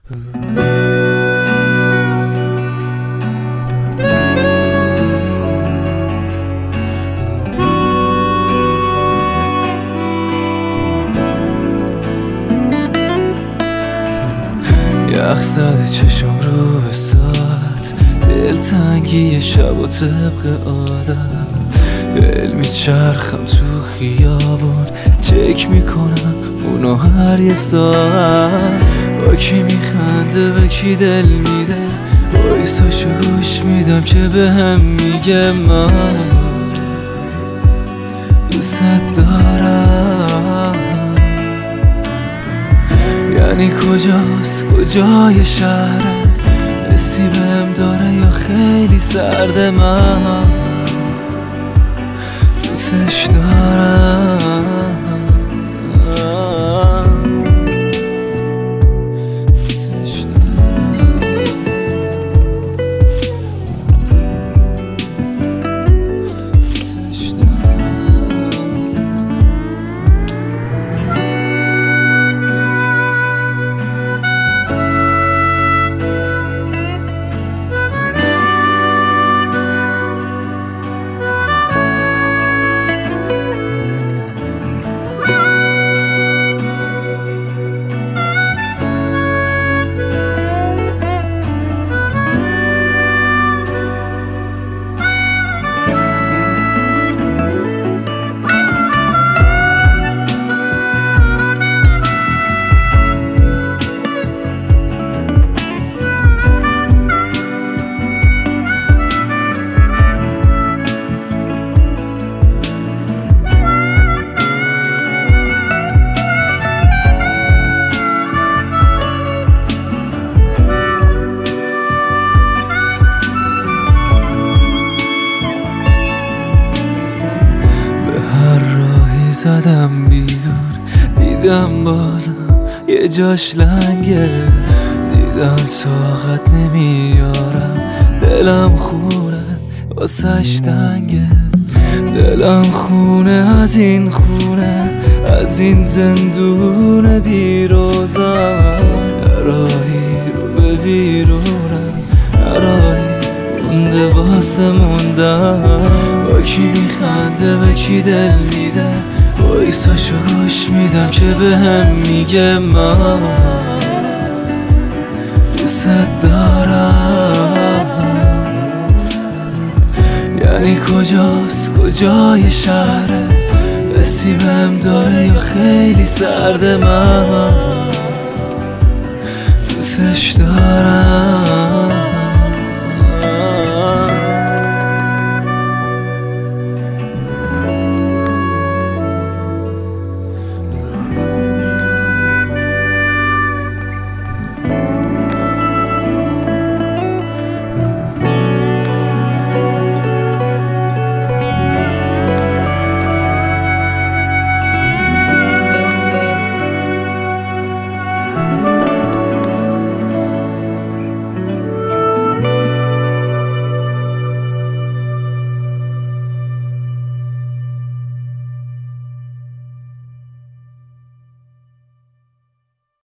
یخ زده چشم رو به ساعت، دلتنگی شب و طبق عادت، علمی چرخم تو خیابون، چک میکنم اونو هر یه ساعت. با کی میخنده به کی دل میده، وایساشو گوش میدم که بهم میگه من دوست دارم. یعنی کجاست، کجای شهره، حسی بهم داره یا خیلی سرده، من دوستش دارم. زدم بیرون، دیدم بازم یه جاش لنگه، دیدم طاقت نمیارم، دلم خونه واسش تنگه، دلم خونه از این خونه، از این زندون بیروزم. راهی رو به بیرون است، راهی مونده واسه موندم. با کی میخنده به کی دل میده، وایساشو گوش میدم که بهم میگه من دوست دارم. یعنی کجاست، کجای شهره، حسی بهم داره یا خیلی سرده، من دوستش دارم.